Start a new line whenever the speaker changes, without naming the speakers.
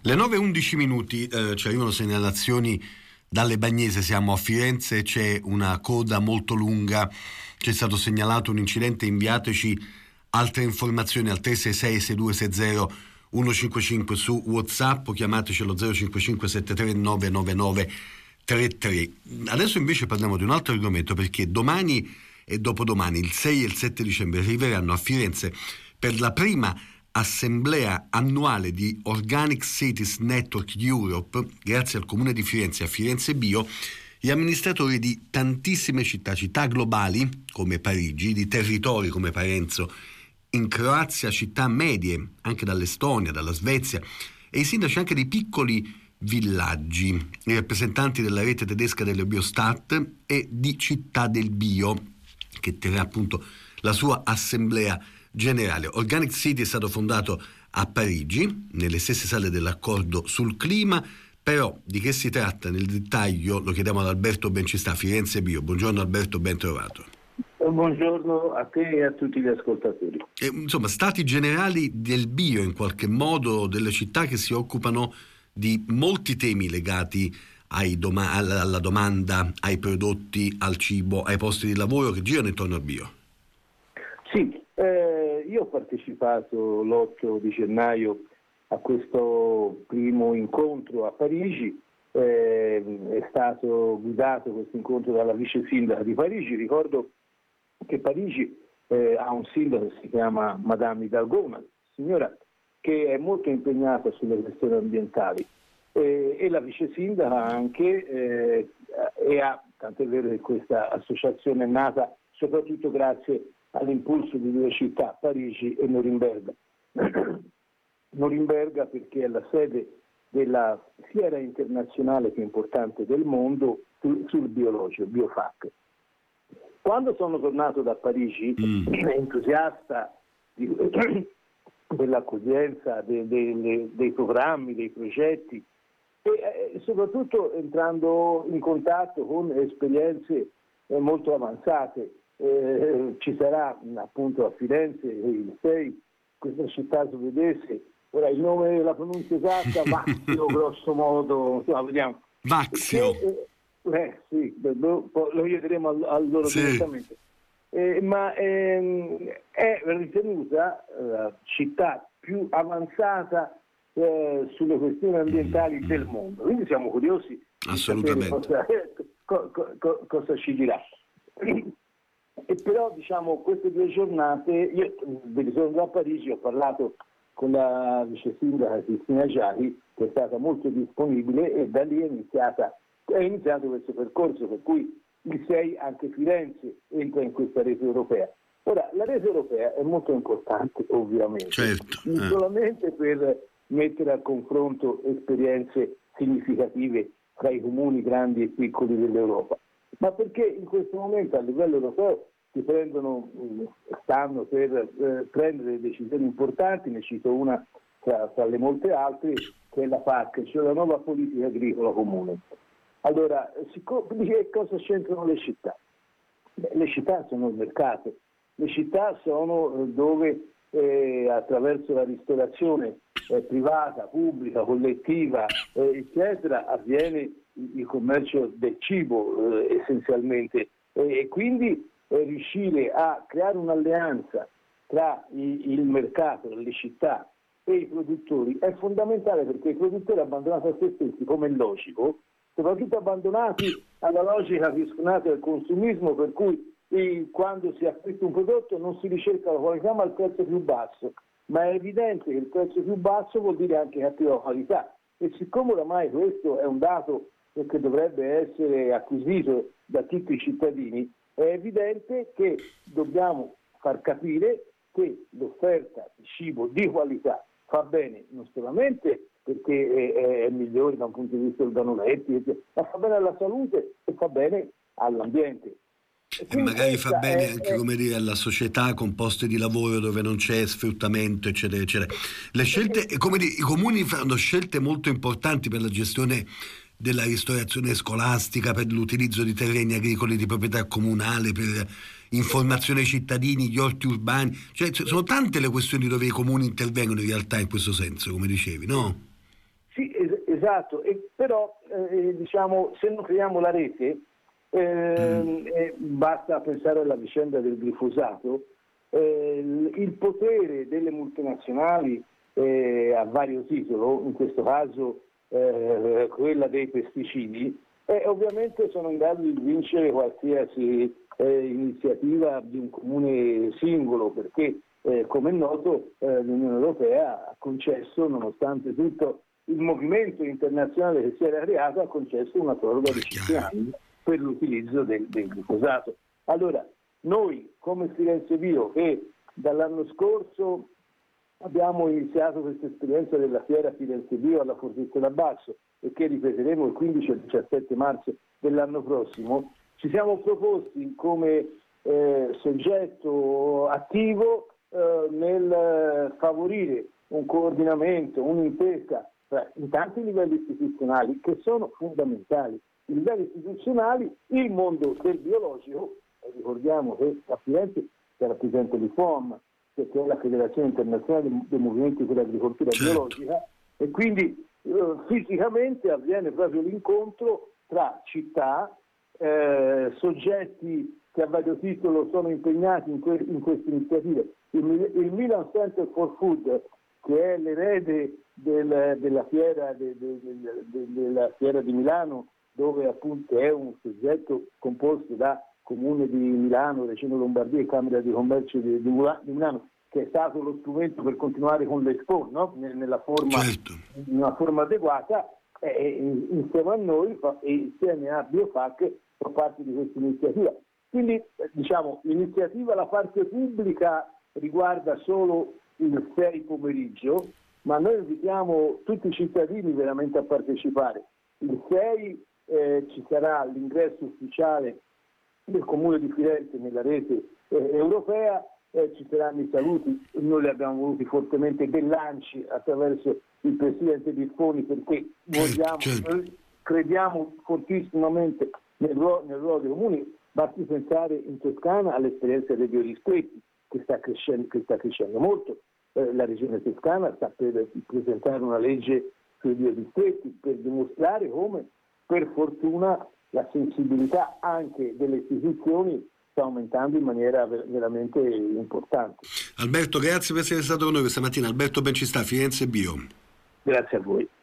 Le 9:11 ci arrivano segnalazioni dalle Bagnese, siamo a Firenze, c'è una coda molto lunga, c'è stato segnalato un incidente, inviateci altre informazioni al 366-6260-155 su WhatsApp o chiamateci allo 055 73 999 33. Adesso invece parliamo di un altro argomento, perché domani e dopodomani, il 6 e il 7 dicembre, arriveranno a Firenze per la prima assemblea annuale di Organic Cities Network Europe, grazie al Comune di Firenze e a Firenze Bio, gli amministratori di tantissime città globali come Parigi, di territori come Parenzo in Croazia, città medie anche dall'Estonia, dalla Svezia, e i sindaci anche di piccoli villaggi, i rappresentanti della rete tedesca delle Biostat e di Città del Bio, che terrà appunto la sua assemblea generale. Organic City è stato fondato a Parigi, nelle stesse sale dell'accordo sul clima, però di che si tratta nel dettaglio lo chiediamo ad Alberto Bencista, Firenze Bio. Buongiorno Alberto, ben trovato.
Buongiorno a te e a tutti gli ascoltatori.
Insomma, stati generali del bio, in qualche modo, delle città che si occupano di molti temi legati alla domanda, ai prodotti, al cibo, ai posti di lavoro che girano intorno al bio.
Sì, io ho partecipato l'8 di gennaio a questo primo incontro a Parigi, è stato guidato questo incontro dalla vice sindaca di Parigi. Ricordo che Parigi ha un sindaco che si chiama Madame Hidalgo, una signora che è molto impegnata sulle questioni ambientali, e la vice sindaca anche, tanto è vero che questa associazione è nata soprattutto grazie all'impulso di due città, Parigi e Norimberga. Norimberga perché è la sede della fiera internazionale più importante del mondo sul biologico, Biofac. Quando sono tornato da Parigi, entusiasta dell'accoglienza, dei programmi, dei progetti, e soprattutto entrando in contatto con esperienze molto avanzate. Ci sarà appunto a Firenze il 6 questa città svedese, ora il nome, la pronuncia esatta, Vaxio grosso modo, insomma, vediamo.
Vaxio.
Sì, lo chiederemo a loro direttamente. Ma è ritenuta la città più avanzata sulle questioni ambientali del mondo. Quindi siamo curiosi di sapere cosa ci dirà. E però diciamo queste due giornate, io sono a Parigi, ho parlato con la vice sindaca Cristina Giachi, che è stata molto disponibile, e da lì è iniziato questo percorso, per cui il 6 anche Firenze entra in questa rete europea. Ora, la rete europea è molto importante ovviamente,
certo,
non solamente per mettere a confronto esperienze significative tra i comuni grandi e piccoli dell'Europa, ma perché in questo momento a livello europeo stanno per prendere decisioni importanti. Ne cito una tra le molte altre, che è la PAC, cioè la nuova politica agricola comune. Allora, che cosa c'entrano le città? Le città sono il mercato, le città sono dove attraverso la ristorazione privata, pubblica, collettiva, eccetera, avviene il commercio del cibo essenzialmente, e quindi riuscire a creare un'alleanza tra il mercato, le città e i produttori è fondamentale, perché i produttori abbandonati a se stessi, come è logico, soprattutto abbandonati alla logica visconata del consumismo, per cui quando si acquista un prodotto non si ricerca la qualità ma il prezzo più basso, ma è evidente che il prezzo più basso vuol dire anche cattiva qualità, e siccome oramai questo è un dato che dovrebbe essere acquisito da tutti i cittadini, è evidente che dobbiamo far capire che l'offerta di cibo di qualità fa bene non solamente perché è migliore da un punto di vista organolettico, ma fa bene alla salute e fa bene all'ambiente.
E magari fa bene anche, come dire, alla società, con posti di lavoro dove non c'è sfruttamento, eccetera, eccetera. Le scelte, come dire, i comuni fanno scelte molto importanti per la gestione della ristorazione scolastica, per l'utilizzo di terreni agricoli di proprietà comunale, per informazione ai cittadini, gli orti urbani, cioè sono tante le questioni dove i comuni intervengono in realtà in questo senso, come dicevi, no?
Sì, esatto, però diciamo, se non creiamo la rete, basta pensare alla vicenda del glifosato, il potere delle multinazionali a vario titolo, in questo caso quella dei pesticidi, ovviamente sono in grado di vincere qualsiasi iniziativa di un comune singolo, perché come è noto l'Unione Europea ha concesso, nonostante tutto il movimento internazionale che si era creato, ha concesso una proroga di 5 anni per l'utilizzo del glifosato. Allora, noi come Firenze Bio, che dall'anno scorso abbiamo iniziato questa esperienza della fiera Firenze Bio alla Fortezza Basso e che ripeteremo il 15 e il 17 marzo dell'anno prossimo, ci siamo proposti come soggetto attivo nel favorire un coordinamento, un'intesa in tanti livelli istituzionali che sono fondamentali. I livelli istituzionali, il mondo del biologico, ricordiamo che a Firenze c'era presente l'IFOM, che è la Federazione Internazionale dei Movimenti per l'Agricoltura Biologica, e quindi fisicamente avviene proprio l'incontro tra città, soggetti che a vario titolo sono impegnati in queste iniziative. Il Milan Center for Food, che è l'erede della fiera di Milano, dove appunto è un soggetto composto da Comune di Milano, Regione Lombardia e Camera di Commercio di Milano, che è stato lo strumento per continuare con l'Expo, no? Nella forma adeguata, insieme a noi e insieme a Biofac fa parte di questa iniziativa. Quindi diciamo l'iniziativa, la parte pubblica riguarda solo il 6 pomeriggio, ma noi invitiamo tutti i cittadini veramente a partecipare. Il 6 ci sarà l'ingresso ufficiale del Comune di Firenze nella rete europea, ci saranno i saluti, noi li abbiamo voluti fortemente, dei lanci attraverso il Presidente Biffoni, perché noi crediamo fortissimamente nel ruolo dei comuni. Basti pensare in Toscana all'esperienza dei biodistretti che sta crescendo molto. La Regione Toscana sta per presentare una legge sui biodistretti per dimostrare come, per fortuna, la sensibilità anche delle istituzioni sta aumentando in maniera veramente importante.
Alberto, grazie per essere stato con noi questa mattina. Alberto Bencista, Firenze Bio.
Grazie a voi.